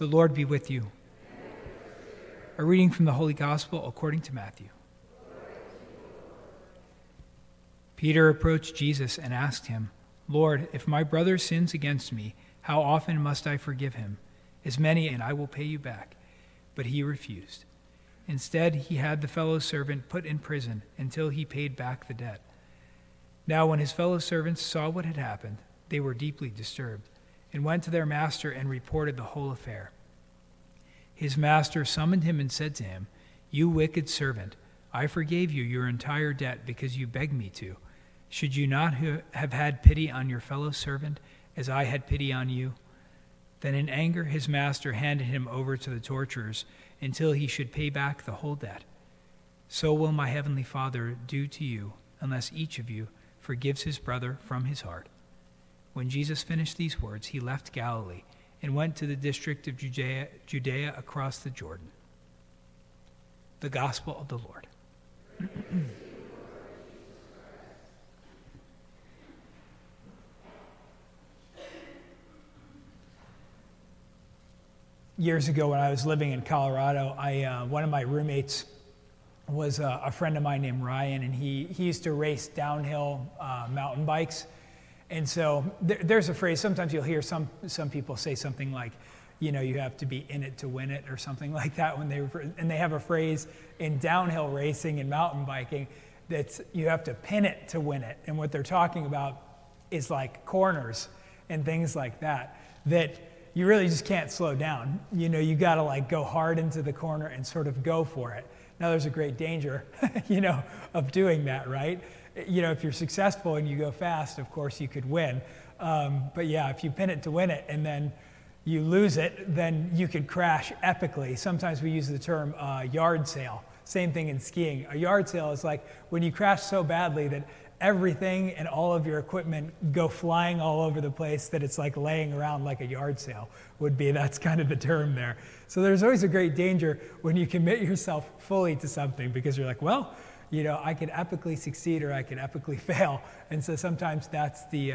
The Lord be with you. A reading from the Holy Gospel according to Matthew. Peter approached Jesus and asked him, "Lord, if my brother sins against me, how often must I forgive him? As many, and I will pay you back." But he refused. Instead, he had the fellow servant put in prison until he paid back the debt. Now when his fellow servants saw what had happened, they were deeply disturbed, and went to their master and reported the whole affair. His master summoned him and said to him, "You wicked servant, I forgave you your entire debt because you begged me to. Should you not have had pity on your fellow servant as I had pity on you?" Then in anger his master handed him over to the torturers until he should pay back the whole debt. So will my heavenly Father do to you, unless each of you forgives his brother from his heart. When Jesus finished these words, he left Galilee and went to the district of Judea across the Jordan. The Gospel of the Lord. Years ago when I was living in Colorado, one of my roommates was a friend of mine named Ryan, and he used to race downhill mountain bikes. And so there's a phrase, sometimes you'll hear some people say something like, you have to be in it to win it or something like that and they have a phrase in downhill racing and mountain biking that's you have to pin it to win it. And what they're talking about is like corners and things like that you really just can't slow down. You got to like go hard into the corner and sort of go for it. Now there's a great danger, of doing that, right? If you're successful and you go fast, of course you could win. But yeah, if you pin it to win it and then you lose it, then you could crash epically. Sometimes we use the term yard sale. Same thing in skiing. A yard sale is like when you crash so badly that everything and all of your equipment go flying all over the place that it's like laying around like a yard sale would be. That's kind of the term there. So there's always a great danger when you commit yourself fully to something because you're like, well, I could epically succeed or I could epically fail. And so sometimes that's the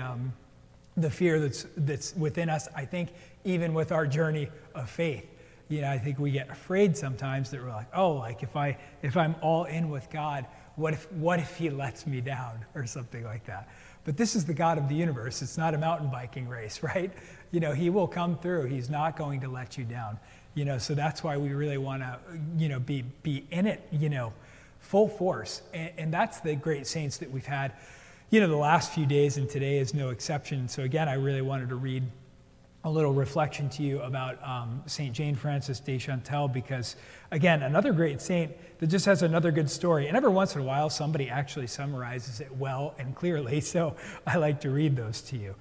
fear that's within us. I think even with our journey of faith, I think we get afraid sometimes that we're like, oh, like if I'm all in with God, what if he lets me down or something like that? But this is the God of the universe. It's not a mountain biking race, right? He will come through. He's not going to let you down. So that's why we really want to, be in it, full force. And that's the great saints that we've had, the last few days, and today is no exception. So again, I really wanted to read a little reflection to you about St. Jane Frances de Chantal because, again, another great saint that just has another good story. And every once in a while, somebody actually summarizes it well and clearly, so I like to read those to you.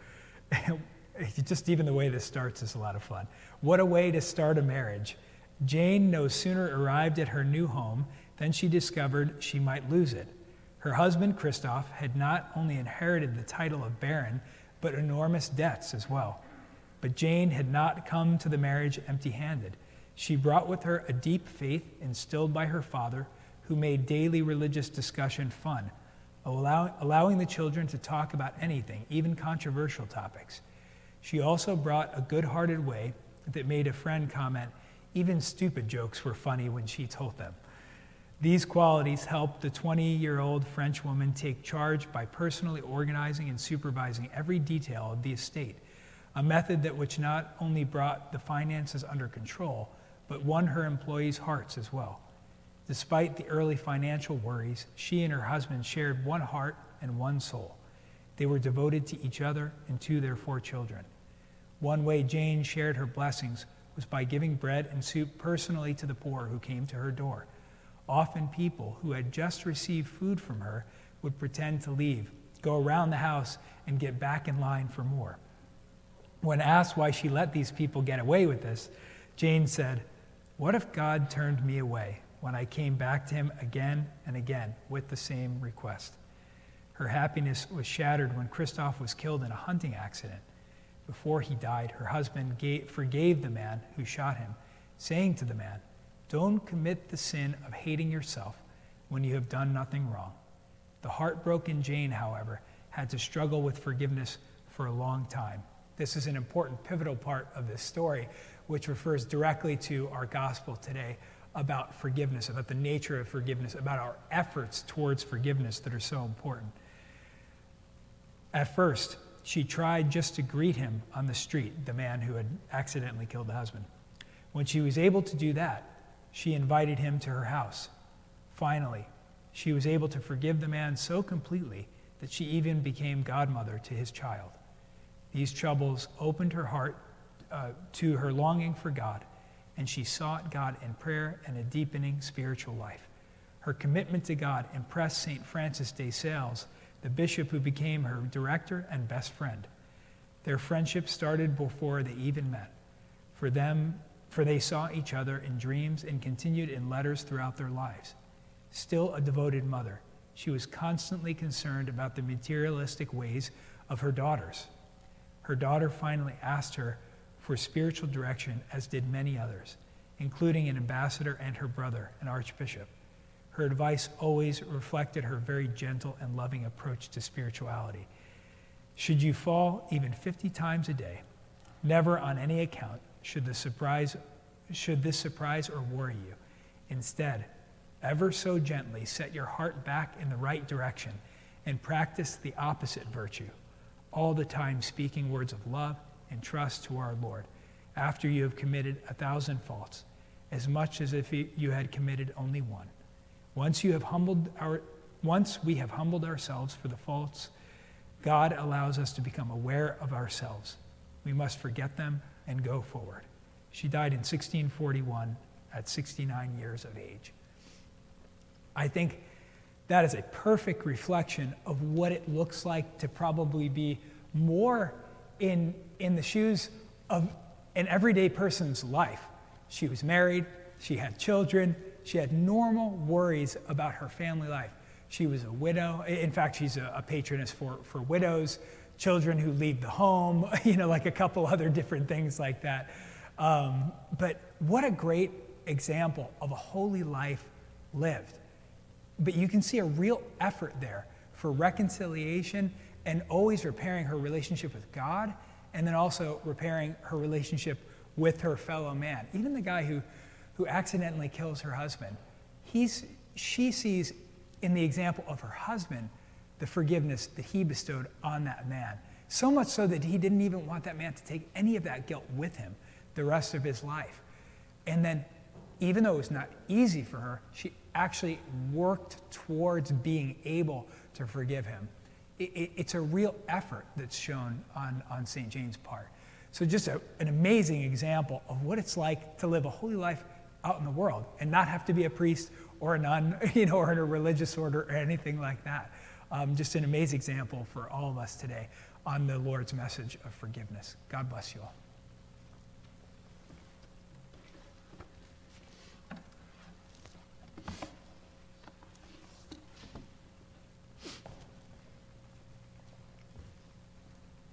Just even the way this starts is a lot of fun. What a way to start a marriage. Jane no sooner arrived at her new home than she discovered she might lose it. Her husband, Christoph, had not only inherited the title of baron, but enormous debts as well. But Jane had not come to the marriage empty-handed. She brought with her a deep faith instilled by her father, who made daily religious discussion fun, allowing the children to talk about anything, even controversial topics. She also brought a good-hearted way that made a friend comment, even stupid jokes were funny when she told them. These qualities helped the 20-year-old French woman take charge by personally organizing and supervising every detail of the estate, a method which not only brought the finances under control, but won her employees' hearts as well. Despite the early financial worries, she and her husband shared one heart and one soul. They were devoted to each other and to their 4 children. One way Jane shared her blessings was by giving bread and soup personally to the poor who came to her door. Often people who had just received food from her would pretend to leave, go around the house, and get back in line for more. When asked why she let these people get away with this, Jane said, "What if God turned me away when I came back to him again and again with the same request?" Her happiness was shattered when Christoph was killed in a hunting accident. Before he died, her husband forgave the man who shot him, saying to the man, "Don't commit the sin of hating yourself when you have done nothing wrong." The heartbroken Jane, however, had to struggle with forgiveness for a long time. This is an important, pivotal part of this story which refers directly to our gospel today about forgiveness, about the nature of forgiveness, about our efforts towards forgiveness that are so important. At first, she tried just to greet him on the street, the man who had accidentally killed the husband. When she was able to do that, she invited him to her house. Finally, she was able to forgive the man so completely that she even became godmother to his child. These troubles opened her heart to her longing for God, and she sought God in prayer and a deepening spiritual life. Her commitment to God impressed St. Francis de Sales, the bishop who became her director and best friend. Their friendship started before they even met. For they saw each other in dreams and continued in letters throughout their lives. Still a devoted mother, she was constantly concerned about the materialistic ways of her daughters. Her daughter finally asked her for spiritual direction, as did many others, including an ambassador and her brother, an archbishop. Her advice always reflected her very gentle and loving approach to spirituality. Should you fall even 50 times a day, never on any account should this surprise or worry you. Instead, ever so gently set your heart back in the right direction and practice the opposite virtue, all the time speaking words of love and trust to our Lord, after you have committed 1,000 faults, as much as if you had committed only one. Once we have humbled ourselves for the faults, God allows us to become aware of ourselves. We must forget them and go forward. She died in 1641 at 69 years of age. I think that is a perfect reflection of what it looks like to probably be more in the shoes of an everyday person's life. She was married, she had children, she had normal worries about her family life. She was a widow. In fact, she's a patroness for widows, children who leave the home, like a couple other different things like that. But what a great example of a holy life lived. But you can see a real effort there for reconciliation and always repairing her relationship with God, and then also repairing her relationship with her fellow man. Even the guy who accidentally kills her husband, she sees in the example of her husband the forgiveness that he bestowed on that man. So much so that he didn't even want that man to take any of that guilt with him the rest of his life. And then, even though it was not easy for her, she actually worked towards being able to forgive him. It's a real effort that's shown on St. Jane's part. So just an amazing example of what it's like to live a holy life out in the world and not have to be a priest or a nun, or in a religious order or anything like that. Just an amazing example for all of us today on the Lord's message of forgiveness. God bless you all.